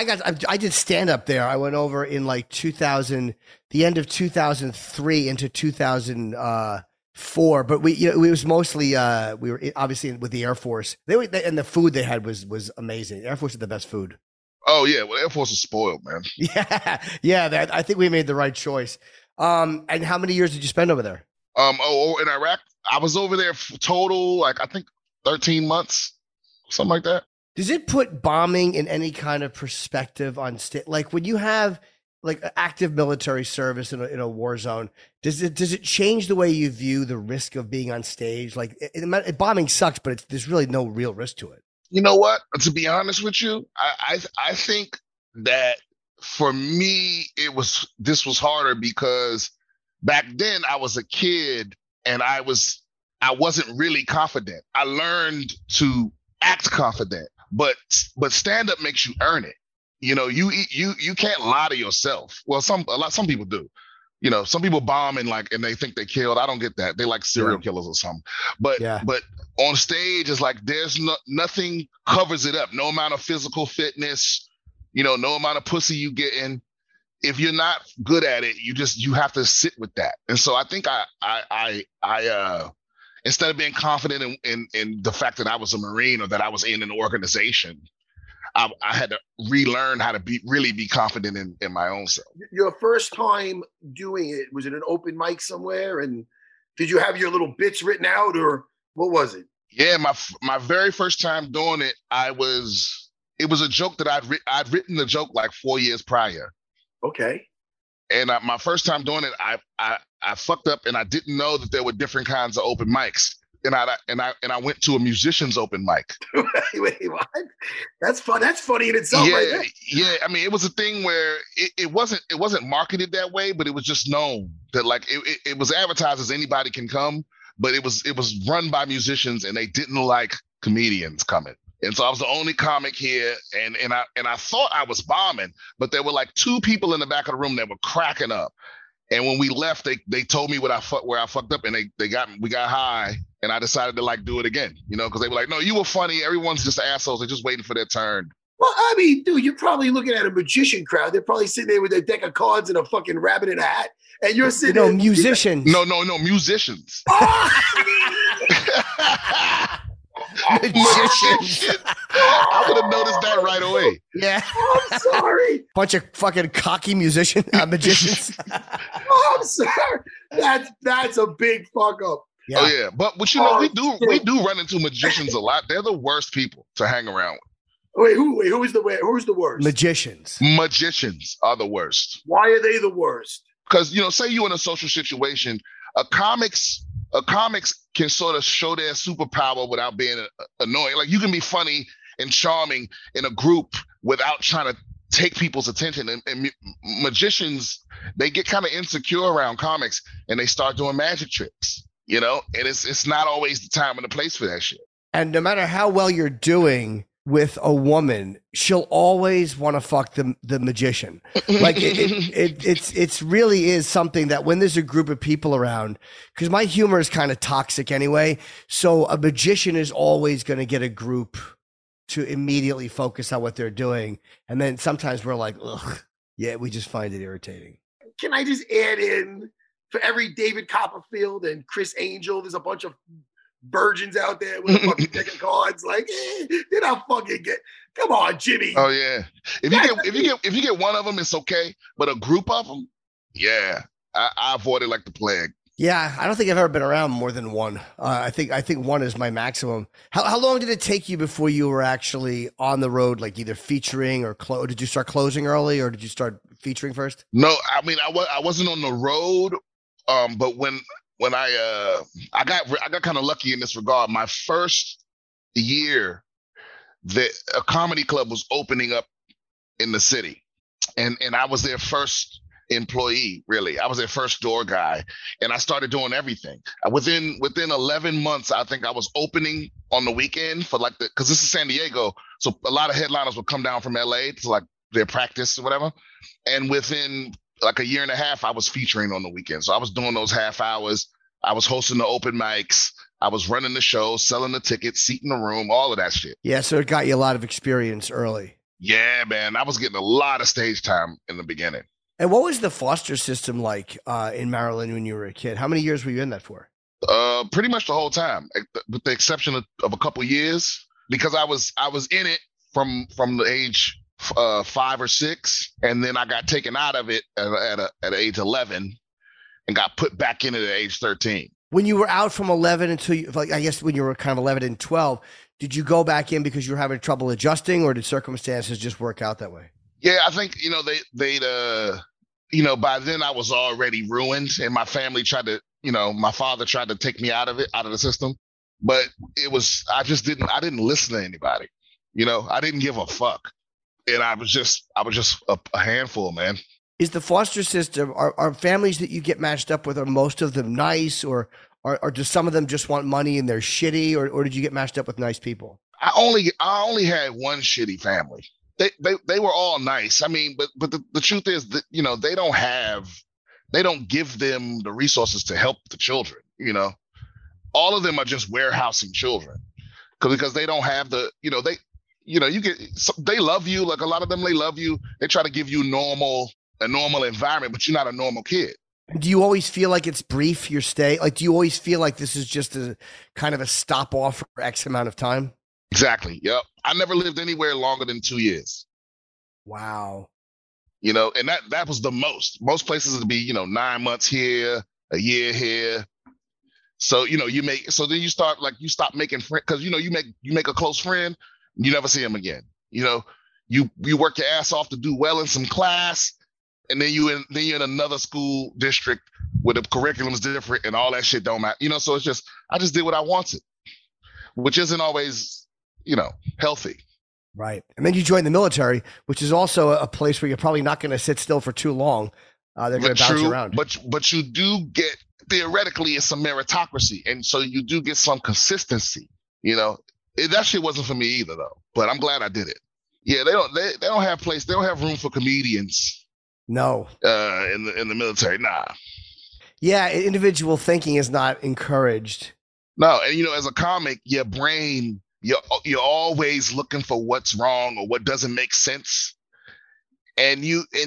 I did stand up there. I went over in like 2000, the end of 2003 into 2004. But it was mostly we were obviously with the Air Force. And the food they had was amazing. The Air Force had the best food. Oh yeah, well, Air Force is spoiled, man. Yeah. I think we made the right choice. And how many years did you spend over there? In Iraq, I was over there for total, like, I think 13 months, something like that. Does it put bombing in any kind of perspective on like when you have like active military service in a war zone, does it change the way you view the risk of being on stage? Like bombing sucks, but there's really no real risk to it. You know what? To be honest with you, I think that for me, this was harder because back then I was a kid and I wasn't really confident. I learned to act confident, but stand up makes you earn it. You know, you can't lie to yourself. Well, some people do. You know, some people bomb and they think they killed. I don't get that. They like serial killers or something. But on stage, it's like there's nothing covers it up. No amount of physical fitness, you know, no amount of pussy you getting. If you're not good at it, you have to sit with that. And so I think I instead of being confident in the fact that I was a Marine or that I was in an organization, I had to relearn how to really be confident in my own self. Your first time doing it, was it an open mic somewhere? And did you have your little bits written out, or what was it? Yeah, my very first time doing it, it was a joke that I'd written the joke like 4 years prior. Okay. And my first time doing it, I fucked up, and I didn't know that there were different kinds of open mics. And I went to a musician's open mic. Wait, what? That's fun. That's funny in itself, yeah, right there. Yeah. I mean, it was a thing where it wasn't marketed that way, but it was just known that like it was advertised as anybody can come, but it was run by musicians, and they didn't like comedians coming. And so I was the only comic here, and I thought I was bombing, but there were like two people in the back of the room that were cracking up. And when we left, they told me where I fucked up, and we got high, and I decided to like do it again, because they were like, no, you were funny. Everyone's just assholes. They're just waiting for their turn. Well, I mean, dude, you're probably looking at a magician crowd. They're probably sitting there with a deck of cards and a fucking rabbit in a hat, and you're sitting there. Musicians. No, musicians. Magicians. I would have noticed that right away. Yeah. I'm sorry. Bunch of fucking cocky magicians. I'm sorry. That's a big fuck up. Yeah. Oh yeah, but we do run into magicians a lot. They're the worst people to hang around with. Who's the worst? Magicians. Magicians are the worst. Why are they the worst? Because say you're in a social situation, a comics can sort of show their superpower without being annoying. Like you can be funny and charming in a group without trying to take people's attention. And magicians, they get kind of insecure around comics, and they start doing magic tricks. And it's not always the time and the place for that shit. And no matter how well you're doing with a woman, she'll always want to fuck the magician. Like it's really is something that when there's a group of people around, because my humor is kind of toxic anyway. So a magician is always going to get a group to immediately focus on what they're doing. And then sometimes we're like, ugh, yeah, we just find it irritating. Can I just add in, for every David Copperfield and Chris Angel, there's a bunch of virgins out there with a fucking deck of cards. Like, they're not fucking come on, Jimmy. Oh yeah. If you get one of them, it's okay. But a group of them, yeah, I avoid it like the plague. Yeah, I don't think I've ever been around more than one. I think one is my maximum. How long did it take you before you were actually on the road, like either featuring or did you start closing early, or did you start featuring first? No, I mean I wasn't on the road, but when I got kind of lucky in this regard. My first year, a comedy club was opening up in the city, and I was their first employee. Really, I was their first door guy, and I started doing everything. Within 11 months, I think I was opening on the weekend for because this is San Diego, so a lot of headliners would come down from LA to like their practice or whatever, and within like a year and a half, I was featuring on the weekend. So I was doing those half hours. I was hosting the open mics. I was running the show, selling the tickets, seating the room, all of that shit. Yeah, so it got you a lot of experience early. Yeah, man. I was getting a lot of stage time in the beginning. And what was the foster system like in Maryland when you were a kid? How many years were you in that for? Pretty much the whole time, with the exception of a couple years, because I was in it from the age 5 or 6, and then I got taken out of it at age 11 and got put back in it at age 13. When you were out from 11 until I guess when you were kind of 11 and 12, did you go back in because you were having trouble adjusting, or did circumstances just work out that way? Yeah, I think, they by then I was already ruined, and my family my father tried to take me out of the system, but I didn't listen to anybody. I didn't give a fuck. And I was just a handful, man. Is the foster system, are families that you get matched up with, are most of them nice, or do some of them just want money and they're shitty, or did you get matched up with nice people? I only had one shitty family. They were all nice. I mean, but the truth is that, they don't give them the resources to help the children, All of them are just warehousing children because they don't have they love you. Like a lot of them, they love you. They try to give you a normal environment, but you're not a normal kid. Do you always feel like it's brief, your stay? Like, do you always feel like this is just a kind of a stop off for X amount of time? Exactly. Yep. I never lived anywhere longer than 2 years. Wow. You know, and that was the most. Most places would be, 9 months here, a year here. So, then you start you stop making friends because, you make a close friend, you never see him again. You work your ass off to do well in some class, and then you're in another school district where the curriculum's different and all that shit don't matter. So it's just, I just did what I wanted, which isn't always, healthy. Right. And then you join the military, which is also a place where you're probably not going to sit still for too long. They're going to bounce you around. But you do get, theoretically, it's a meritocracy. And so you do get some consistency, That shit wasn't for me either, though. But I'm glad I did it. Yeah, they don't have room for comedians. No. In the military, nah. Yeah, individual thinking is not encouraged. No, and as a comic, your brain, you're always looking for what's wrong or what doesn't make sense, and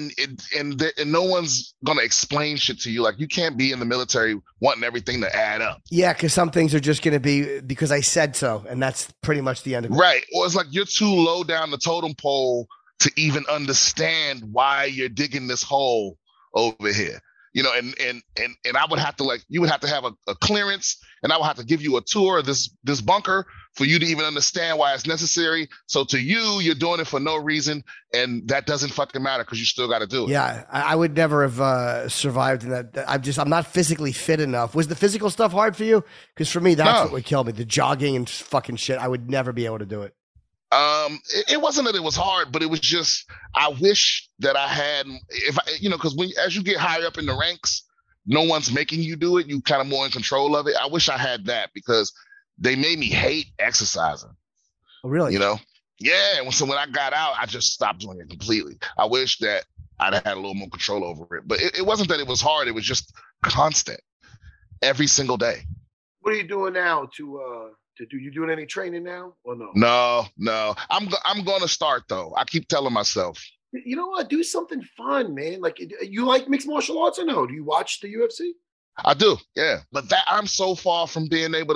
no one's gonna explain shit to you. Like, you can't be in the military wanting everything to add up. Yeah, because some things are just gonna be because I said so, and that's pretty much the end of it. Right, or it's like you're too low down the totem pole to even understand why you're digging this hole over here. And I would have to you would have to have a clearance, and I would have to give you a tour of this bunker for you to even understand why it's necessary. So to you're doing it for no reason, and that doesn't fucking matter because you still got to do it. Yeah, I would never have survived in that. I'm not physically fit enough. Was the physical stuff hard for you? Because for me, that's what would kill me. The jogging and fucking shit. I would never be able to do it. It wasn't that it was hard, but it was just, I wish that I had, because as you get higher up in the ranks, no one's making you do it. You kind of more in control of it. I wish I had that because they made me hate exercising. Oh, really? Yeah. And so when I got out, I just stopped doing it completely. I wish that I'd had a little more control over it, but it wasn't that it was hard. It was just constant every single day. What are you doing now to do? You doing any training now or no? No. I'm going to start though. I keep telling myself. You know what? Do something fun, man. Like, you like mixed martial arts or no? Do you watch the UFC? I do, yeah. But that I'm so far from being able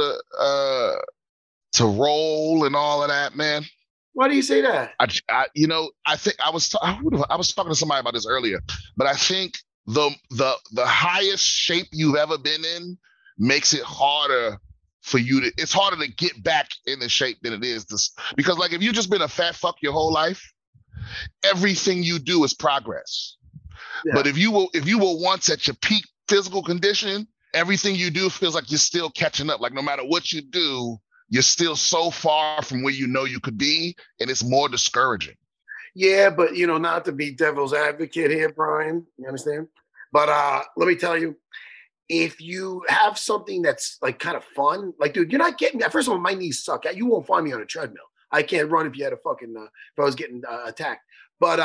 to roll and all of that, man. Why do you say that? I think I was talking to somebody about this earlier, but I think the highest shape you've ever been in makes it harder for you to. It's harder to get back in the shape than it is this, because like if you've just been a fat fuck your whole life, everything you do is progress. Yeah. But if you were once at your peak physical condition, everything you do feels like you're still catching up. Like no matter what you do, you're still so far from where you know you could be, and it's more discouraging. Yeah, but not to be devil's advocate here, Brian, you understand? But let me tell you, if you have something that's like kind of fun, like, dude, you're not getting that. First of all, my knees suck. You won't find me on a treadmill. I can't run if you had a fucking, if I was getting attacked. But,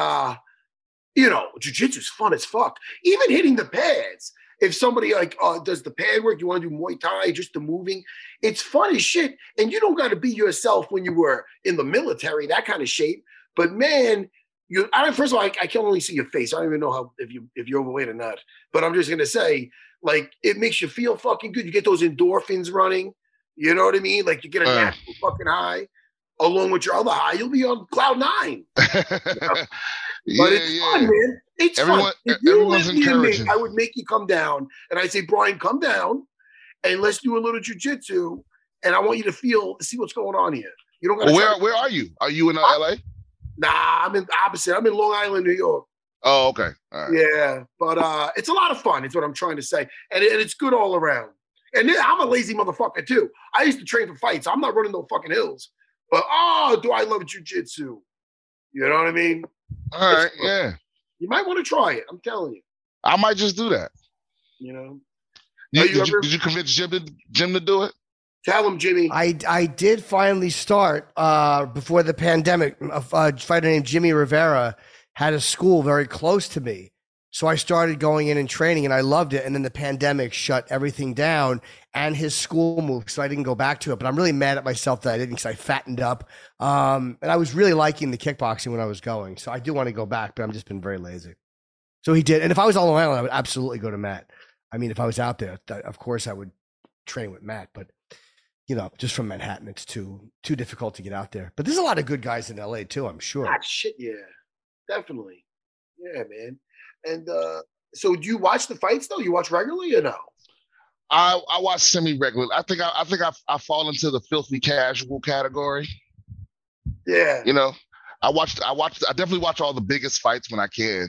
jiu-jitsu's fun as fuck. Even hitting the pads. If somebody does the pad work, you want to do Muay Thai, just the moving, it's fun as shit. And you don't got to be yourself when you were in the military, that kind of shape. But man, first of all, I can only see your face. I don't even know if you're overweight or not. But I'm just gonna say, like, it makes you feel fucking good. You get those endorphins running. You know what I mean? Like you get a natural fucking high, along with your other high. You'll be on cloud 9. But it's fun, man. It's fun. If you let me in me, I would make you come down, and I'd say, Brian, come down, and let's do a little jujitsu. And I want you to see what's going on here. You don't got. Where are you? Are you in LA? Nah, I'm in the opposite. I'm in Long Island, New York. Oh, okay. All right. Yeah, but it's a lot of fun. It's what I'm trying to say, and it's good all around. And I'm a lazy motherfucker too. I used to train for fights. I'm not running no fucking hills. But do I love jujitsu? You know what I mean? All right, yeah. You might want to try it. I'm telling you. I might just do that. You know. Did you convince Jim to do it? Tell him, Jimmy. I did finally start before the pandemic. A fighter named Jimmy Rivera had a school very close to me. So I started going in and training, and I loved it. And then the pandemic shut everything down, and his school moved, so I didn't go back to it. But I'm really mad at myself that I didn't, because I fattened up. And I was really liking the kickboxing when I was going. So I do want to go back, but I've just been very lazy. So he did. And if I was on Long Island, I would absolutely go to Matt. I mean, if I was out there, of course I would train with Matt, but just from Manhattan, it's too difficult to get out there. But there's a lot of good guys in LA too, I'm sure. Ah, shit, yeah, definitely, yeah, man. And so, do you watch the fights though? You watch regularly or no? I watch semi-regularly. I think I fall into the filthy casual category. Yeah. I definitely watch all the biggest fights when I can.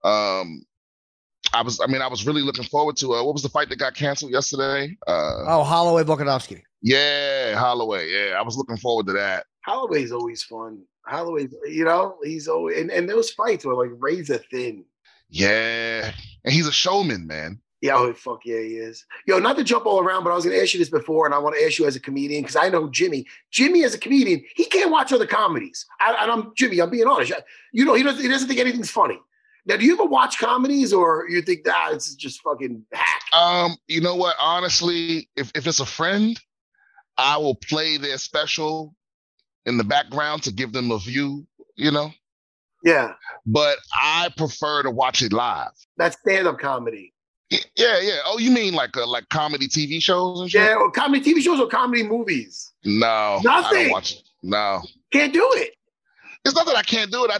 I was really looking forward to what was the fight that got canceled yesterday? Holloway Volkanovski. Yeah, Holloway. Yeah, I was looking forward to that. Holloway's always fun. Holloway, he's always and those fights were like razor thin. Yeah, and he's a showman, man. Yeah, oh, fuck yeah, he is. Yo, not to jump all around, but I was going to ask you this before, and I want to ask you as a comedian, because I know Jimmy. Jimmy, as a comedian, he can't watch other comedies. I'm being honest. He doesn't think anything's funny. Now, do you ever watch comedies, or you think that it's just fucking hack? You know what? Honestly, if it's a friend, I will play their special in the background to give them a view, Yeah. But I prefer to watch it live. That's stand-up comedy. Yeah. Oh, you mean like comedy TV shows and shit? Yeah, or comedy TV shows or comedy movies? No. Nothing. I don't watch it. No. Can't do it. It's not that I can't do it.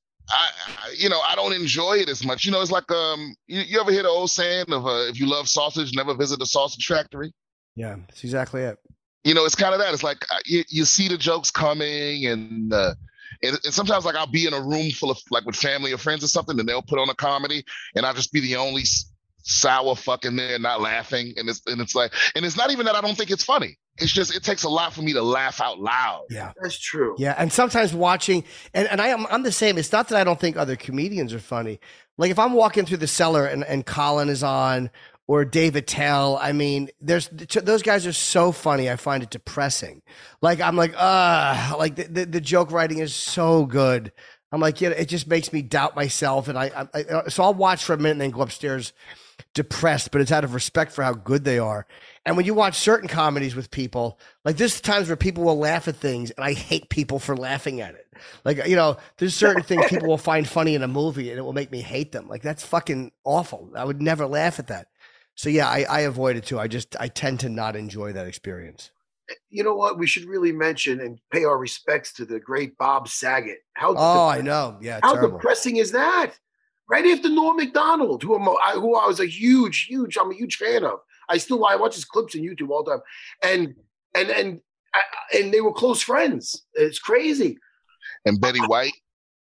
I don't enjoy it as much. It's like you ever hear the old saying of if you love sausage, never visit a sausage factory? Yeah, that's exactly it. It's kind of that. It's like you see the jokes coming, and sometimes like I'll be in a room full of like with family or friends or something, and they'll put on a comedy, and I'll just be the only sour fucking there not laughing, and it's like, and it's not even that I don't think it's funny. It's just it takes a lot for me to laugh out loud. Yeah, that's true. Yeah, and sometimes watching, and I'm the same. It's not that I don't think other comedians are funny. Like if I'm walking through the cellar and Colin is on or Dave Attell, I mean, those guys are so funny. I find it depressing. Like I'm like, like the joke writing is so good. I'm like, it just makes me doubt myself, and so I'll watch for a minute and then go upstairs depressed, but it's out of respect for how good they are. And when you watch certain comedies with people, like there's times where people will laugh at things, and I hate people for laughing at it. Like, there's certain things people will find funny in a movie, and it will make me hate them. Like, that's fucking awful. I would never laugh at that. So yeah, I avoid it too. I tend to not enjoy that experience. You know what? We should really mention and pay our respects to the great Bob Saget. I know. Yeah. How terrible. Depressing is that? Right after Norm Macdonald, who I was a huge, I'm a huge fan of. I watch his clips on YouTube all the time, and they were close friends. It's crazy. And Betty White.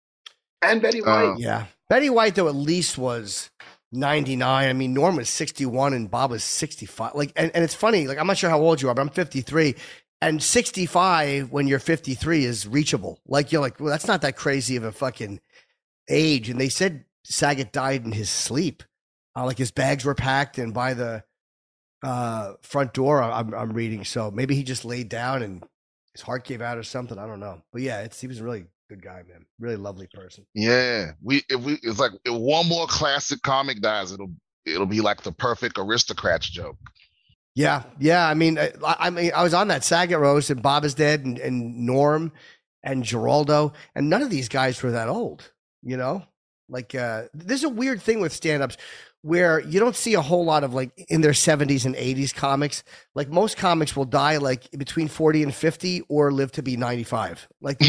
Yeah, Betty White though at least was 99. I mean, Norm was 61 and Bob was 65. Like, and it's funny. Like, I'm not sure how old you are, but I'm 53. And 65 when you're 53 is reachable. Like, you're like, well, that's not that crazy of a fucking age. And they said Saget died in his sleep. Like his bags were packed and by the front door. I'm reading. So maybe he just laid down and his heart gave out or something. I don't know. But yeah, he was a really good guy, man. Really lovely person. Yeah, it's like if one more classic comic dies, it'll be like the perfect Aristocrats joke. Yeah. I mean, I was on that Saget roast, and Bob is dead, and Norm and Geraldo, and none of these guys were that old. Like there's a weird thing with stand-ups where you don't see a whole lot of like in their 70s and 80s comics. Like most comics will die like between 40 and 50 or live to be 95. Like,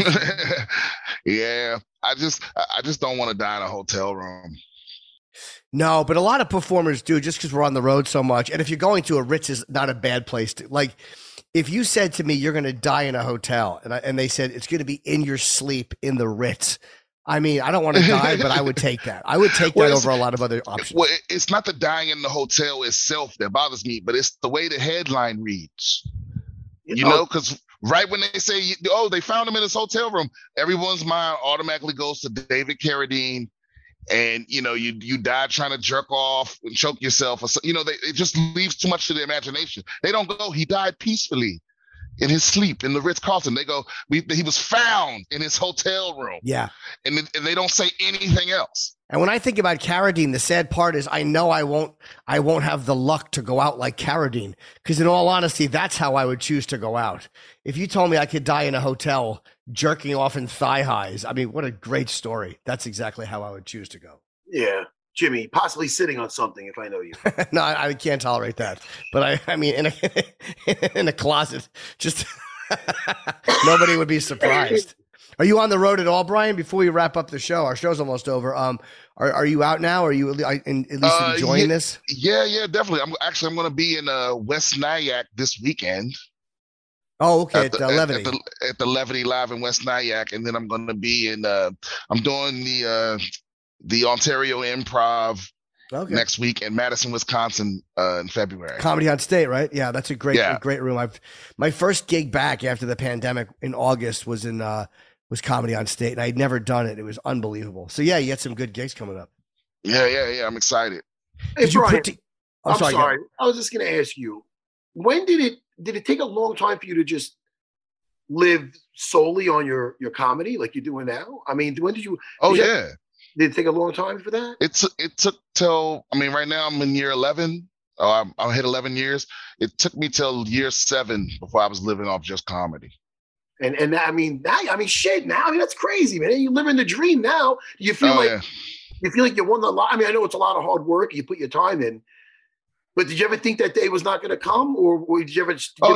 yeah, I just don't want to die in a hotel room. No, but a lot of performers do, just because we're on the road so much. And if you're going to a Ritz is not a bad place to, like, if you said to me, you're going to die in a hotel, and they said it's going to be in your sleep in the Ritz. I mean, I don't want to die, but I would take that. I would take that over a lot of other options. Well, it's not the dying in the hotel itself that bothers me, but it's the way the headline reads. Because right when they say, they found him in his hotel room, everyone's mind automatically goes to David Carradine, and you died trying to jerk off and choke yourself, or it just leaves too much to the imagination. They don't go, he died peacefully in his sleep in the Ritz-Carlton. They go, he was found in his hotel room. Yeah. And they don't say anything else. And when I think about Carradine, the sad part is I know I won't have the luck to go out like Carradine, because in all honesty, that's how I would choose to go out. If you told me I could die in a hotel jerking off in thigh highs, I mean, what a great story. That's exactly how I would choose to go. Yeah. Jimmy, possibly sitting on something if I know you. No, I can't tolerate that. But I mean, in a closet, just nobody would be surprised. Are you on the road at all, Brian? Before we wrap up the show, our show's almost over. Are you out now? Are you at least enjoying this? Yeah, definitely. I'm going to be in West Nyack this weekend. Oh, okay. At Levity. At the Levity Live in West Nyack, and then I'm going to be in. I'm doing the Ontario Improv next week in Madison, Wisconsin, in February. Comedy on State, right? Yeah, that's a great room. My first gig back after the pandemic in August was Comedy on State, and I'd never done it. It was unbelievable. So yeah, you had some good gigs coming up. Yeah. I'm excited. Hey, Brian, I'm sorry. I was just going to ask you, when did it take a long time for you to just live solely on your comedy like you're doing now? I mean, when did you? Did it take a long time for that? It took till, I mean, right now I'm in year 11. Oh, I hit 11 years. It took me till year 7 before I was living off just comedy. And I mean, shit. Now, I mean, that's crazy, man. You're living the dream now. You feel you feel like you won the lot. I mean, I know it's a lot of hard work. You put your time in. But did you ever think that day was not going to come, or did you ever? All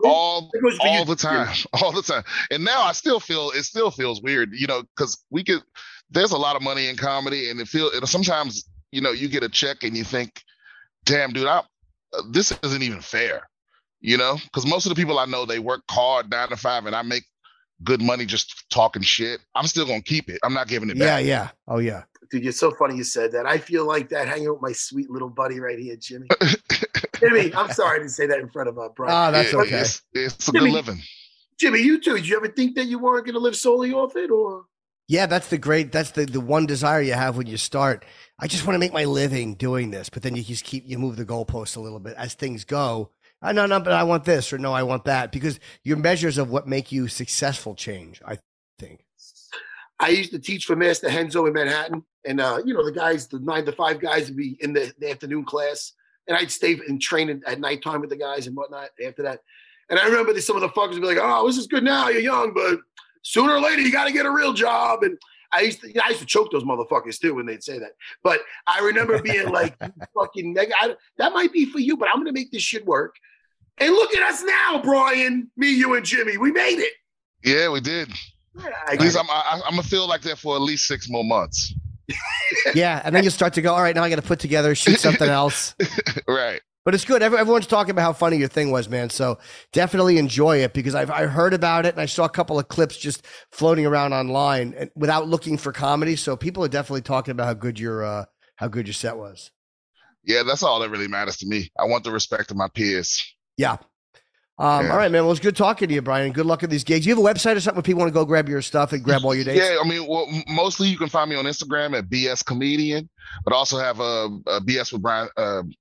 the time. And now it still feels weird, because there's a lot of money in comedy, and sometimes you get a check and you think, damn, dude, this isn't even fair, because most of the people I know, they work hard 9 to 5, and I make good money just talking shit. I'm still gonna keep it. I'm not giving it back. Yeah. Oh yeah. Dude, you're so funny you said that. I feel like that hanging with my sweet little buddy right here, Jimmy. Jimmy, I'm sorry to say that in front of Brian. Oh, that's okay. It's a good living. Jimmy, you too. Did you ever think that you weren't going to live solely off it, or? Yeah, that's the one desire you have when you start. I just want to make my living doing this, but then you move the goalposts a little bit as things go. No, but I want this, or no, I want that, because your measures of what make you successful change, I think. I used to teach for Master Henzo in Manhattan, and the guys, the 9 to 5 guys, would be in the afternoon class, and I'd stay and train at nighttime with the guys and whatnot after that. And I remember some of the fuckers would be like, "Oh, this is good now, you're young, but sooner or later you got to get a real job." And I used to choke those motherfuckers too when they'd say that. But I remember being like, "Fucking nigga, that might be for you, but I'm gonna make this shit work." And look at us now, Brian, me, you, and Jimmy. We made it. Yeah, we did. Yeah, at least I'm gonna feel like that for at least 6 more months. Yeah, and then you start to go, all right, now I got to put together, shoot something else. Right. But it's good. Everyone's talking about how funny your thing was, man. So definitely enjoy it, because I heard about it and I saw a couple of clips just floating around online without looking for comedy. So people are definitely talking about how good your set was. Yeah, that's all that really matters to me. I want the respect of my peers. Yeah. All right, man. Well, it's good talking to you, Brian. Good luck at these gigs. You have a website or something where people want to go grab your stuff and grab all your dates? Yeah, I mean, mostly you can find me on Instagram at BS Comedian, but also have a BS with Brian.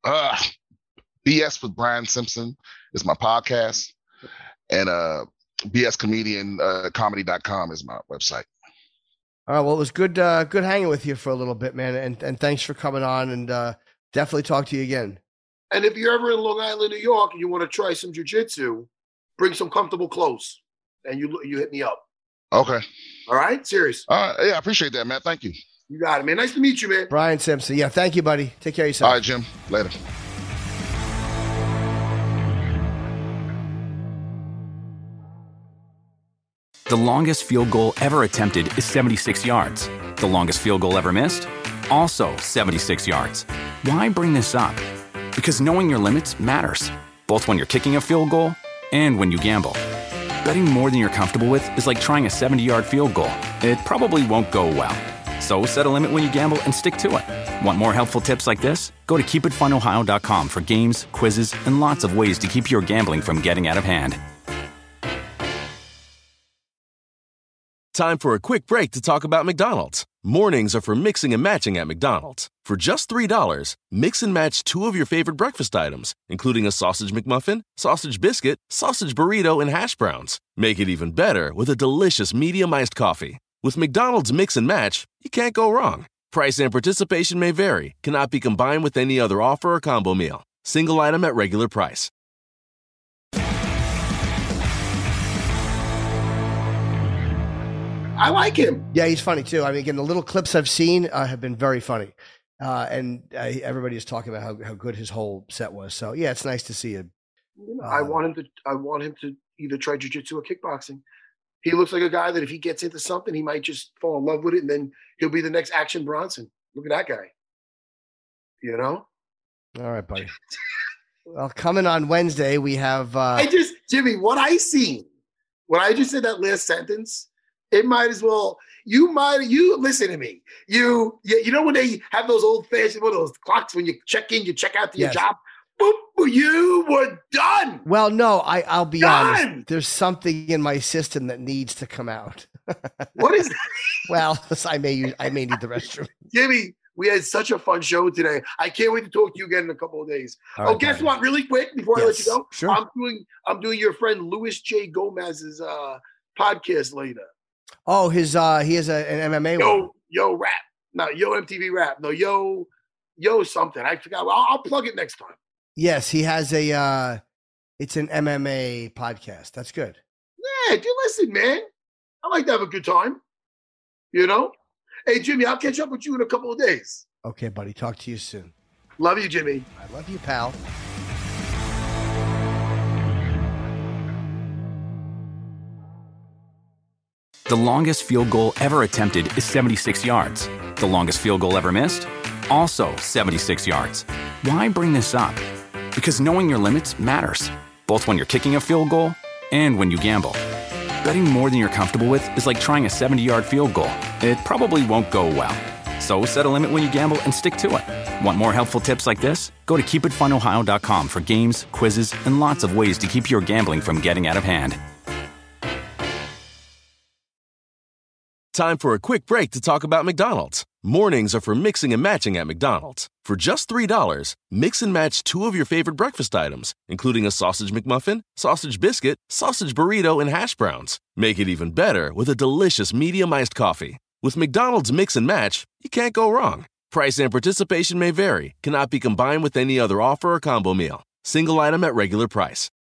BS with Brian Simpson is my podcast, and BS Comedian comedy.com is my website. All right. Well, it was good hanging with you for a little bit, man, and thanks for coming on, and definitely talk to you again. And if you're ever in Long Island, New York, and you want to try some jiu-jitsu, bring some comfortable clothes, and you hit me up. Okay. All right? Serious. Yeah, I appreciate that, man. Thank you. You got it, man. Nice to meet you, man. Brian Simpson. Yeah, thank you, buddy. Take care of yourself. All right, Jim. Later. The longest field goal ever attempted is 76 yards. The longest field goal ever missed? Also 76 yards. Why bring this up? Because knowing your limits matters, both when you're kicking a field goal and when you gamble. Betting more than you're comfortable with is like trying a 70-yard field goal. It probably won't go well. So set a limit when you gamble and stick to it. Want more helpful tips like this? Go to keepitfunohio.com for games, quizzes, and lots of ways to keep your gambling from getting out of hand. Time for a quick break to talk about McDonald's. Mornings are for mixing and matching at McDonald's. For just $3, mix and match 2 of your favorite breakfast items, including a sausage McMuffin, sausage biscuit, sausage burrito, and hash browns. Make it even better with a delicious medium iced coffee. With McDonald's Mix and Match, you can't go wrong. Price and participation may vary. Cannot be combined with any other offer or combo meal. Single item at regular price. I like him. Yeah, he's funny too. I mean, again, the little clips I've seen have been very funny. And everybody is talking about how good his whole set was. So yeah, it's nice to see it. I want him to either try jiu-jitsu or kickboxing. He looks like a guy that if he gets into something, he might just fall in love with it, and then he'll be the next Action Bronson. Look at that guy. You know? All right, buddy. Well, coming on Wednesday, we have Jimmy, what I seen when I just said that last sentence, it might as well, you listen to me. You know when they have those old fashioned those clocks when you check in, you check out to your job? Boop, you were done. Well, no, I'll be honest. There's something in my system that needs to come out. What is that? Well, I may need the restroom. Jimmy, we had such a fun show today. I can't wait to talk to you again in a couple of days. Right, guess what? Really quick before I let you go, sure. I'm doing your friend Luis J. Gomez's podcast later. Oh, he has an MMA. Yo rap, no, Yo MTV rap, no Yo something. I forgot. I'll plug it next time. Yes, he has it's an MMA podcast. That's good. Yeah, do listen, man. I like to have a good time. You know? Hey, Jimmy, I'll catch up with you in a couple of days. Okay, buddy. Talk to you soon. Love you, Jimmy. I love you, pal. The longest field goal ever attempted is 76 yards. The longest field goal ever missed? Also 76 yards. Why bring this up? Because knowing your limits matters, both when you're kicking a field goal and when you gamble. Betting more than you're comfortable with is like trying a 70-yard field goal. It probably won't go well. So set a limit when you gamble and stick to it. Want more helpful tips like this? Go to keepitfunohio.com for games, quizzes, and lots of ways to keep your gambling from getting out of hand. Time for a quick break to talk about McDonald's. Mornings are for mixing and matching at McDonald's. For just $3, mix and match 2 of your favorite breakfast items, including a sausage McMuffin, sausage biscuit, sausage burrito, and hash browns. Make it even better with a delicious medium iced coffee. With McDonald's Mix and Match, you can't go wrong. Price and participation may vary, cannot be combined with any other offer or combo meal. Single item at regular price.